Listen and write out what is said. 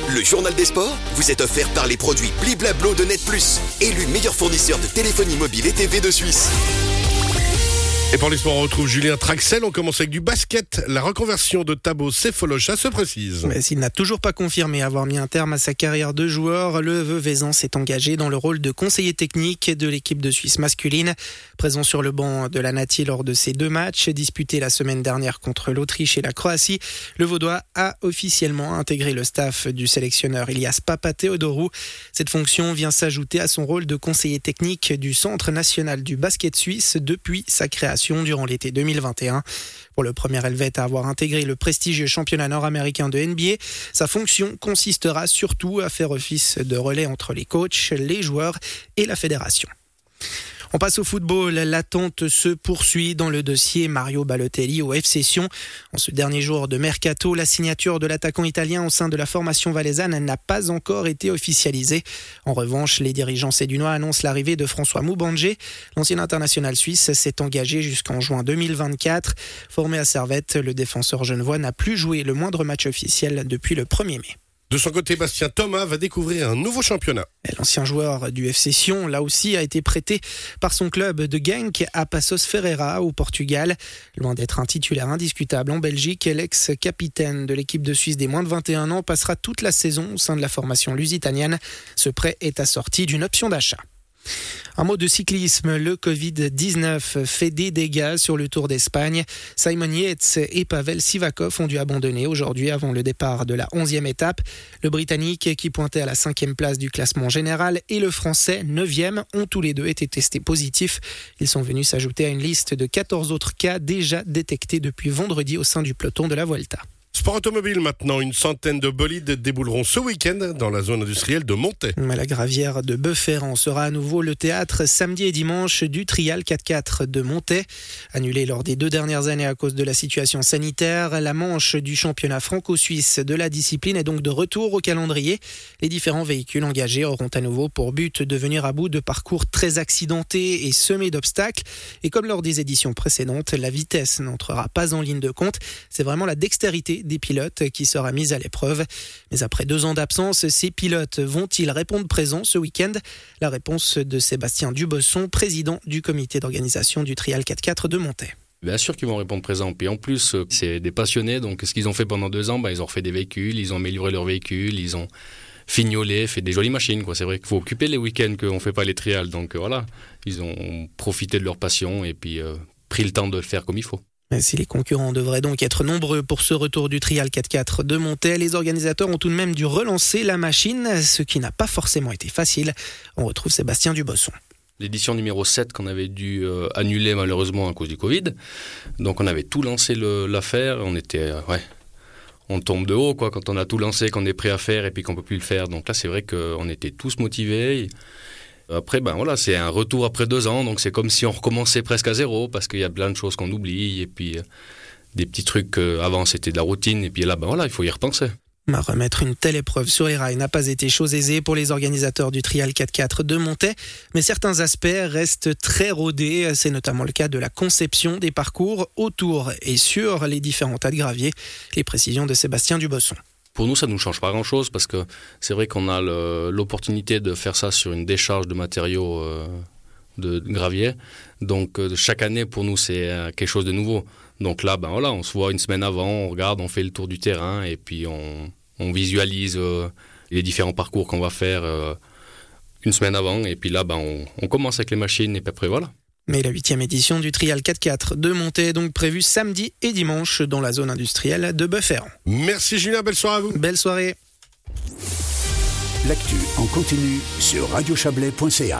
Le journal des sports vous est offert par les produits Bliblablo de Net Plus, élu meilleur fournisseur de téléphonie mobile et TV de Suisse. Et pour les sports, on retrouve Julien Traxel. On commence avec du basket. La reconversion de Thabo Sefolosha se précise. Mais s'il n'a toujours pas confirmé avoir mis un terme à sa carrière de joueur, le Veuvezan s'est engagé dans le rôle de conseiller technique de l'équipe de Suisse masculine. Présent sur le banc de la Nati lors de ses 2 matchs disputés la semaine dernière contre l'Autriche et la Croatie, le Vaudois a officiellement intégré le staff du sélectionneur Ilias Papatheodorou. Cette fonction vient s'ajouter à son rôle de conseiller technique du Centre national du basket suisse depuis sa création durant l'été 2021. Pour le premier Helvète à avoir intégré le prestigieux championnat nord-américain de NBA, sa fonction consistera surtout à faire office de relais entre les coachs, les joueurs et la fédération. On passe au football. L'attente se poursuit dans le dossier Mario Balotelli au FC Sion. En ce dernier jour de mercato, la signature de l'attaquant italien au sein de la formation valaisanne n'a pas encore été officialisée. En revanche, les dirigeants sédunois annoncent l'arrivée de François Moubandje. L'ancien international suisse s'est engagé jusqu'en juin 2024. Formé à Servette, le défenseur genevois n'a plus joué le moindre match officiel depuis le 1er mai. De son côté, Bastien Thomas va découvrir un nouveau championnat. L'ancien joueur du FC Sion, là aussi, a été prêté par son club de Genk à Passos Ferreira au Portugal. Loin d'être un titulaire indiscutable en Belgique, l'ex-capitaine de l'équipe de Suisse des moins de 21 ans passera toute la saison au sein de la formation lusitanienne. Ce prêt est assorti d'une option d'achat. Un mot de cyclisme, le Covid-19 fait des dégâts sur le Tour d'Espagne. Simon Yates et Pavel Sivakov ont dû abandonner aujourd'hui avant le départ de la 11e étape. Le Britannique, qui pointait à la 5e place du classement général, et le Français, 9e, ont tous les deux été testés positifs. Ils sont venus s'ajouter à une liste de 14 autres cas déjà détectés depuis vendredi au sein du peloton de la Vuelta. Sport automobile maintenant, une centaine de bolides débouleront ce week-end dans la zone industrielle de Montet. La gravière de Bœuf-Ferrand sera à nouveau le théâtre samedi et dimanche du Trial 4x4 de Montet. Annulé lors des 2 dernières années à cause de la situation sanitaire, la manche du championnat franco-suisse de la discipline est donc de retour au calendrier. Les différents véhicules engagés auront à nouveau pour but de venir à bout de parcours très accidentés et semés d'obstacles. Et comme lors des éditions précédentes, la vitesse n'entrera pas en ligne de compte. C'est vraiment la dextérité des pilotes qui sera mise à l'épreuve. Mais après 2 ans d'absence, ces pilotes vont-ils répondre présents ce week-end ? La réponse de Sébastien Dubosson, président du comité d'organisation du Trial 4x4 de Montet. Bien sûr qu'ils vont répondre présents. Et en plus, c'est des passionnés. Donc, ce qu'ils ont fait pendant 2 ans, ils ont refait des véhicules, ils ont amélioré leurs véhicules, ils ont fignolé, fait des jolies machines. C'est vrai qu'il faut occuper les week-ends qu'on ne fait pas les trials. Donc voilà, ils ont profité de leur passion et puis pris le temps de le faire comme il faut. Si les concurrents devraient donc être nombreux pour ce retour du Trial 4x4 de Montet, les organisateurs ont tout de même dû relancer la machine, ce qui n'a pas forcément été facile. On retrouve Sébastien Dubosson. L'édition numéro 7 qu'on avait dû annuler malheureusement à cause du Covid. Donc on avait tout lancé l'affaire, on tombe de haut quand on a tout lancé, qu'on est prêt à faire et puis qu'on ne peut plus le faire. Donc là c'est vrai qu'on était tous motivés. Après, c'est un retour après 2 ans, donc c'est comme si on recommençait presque à zéro, parce qu'il y a plein de choses qu'on oublie, et puis des petits trucs avant c'était de la routine, et puis là, il faut y repenser. Remettre une telle épreuve sur les rails n'a pas été chose aisée pour les organisateurs du Trial 4x4 de Montet, mais certains aspects restent très rodés. C'est notamment le cas de la conception des parcours autour et sur les différents tas de gravier. Les précisions de Sébastien Dubosson. Pour nous, ça ne nous change pas grand-chose parce que c'est vrai qu'on a l'opportunité de faire ça sur une décharge de matériaux de gravier. Donc, chaque année, pour nous, c'est quelque chose de nouveau. Donc là, on se voit une semaine avant, on regarde, on fait le tour du terrain et puis on visualise les différents parcours qu'on va faire une semaine avant. Et puis là, on commence avec les machines et puis après, voilà. Mais la 8e édition du Trial 4x4 de Montet est donc prévue samedi et dimanche dans la zone industrielle de Bœuf-Ferrand. Merci Julien, belle soirée à vous. Belle soirée. L'actu en continu sur radiochablais.ca.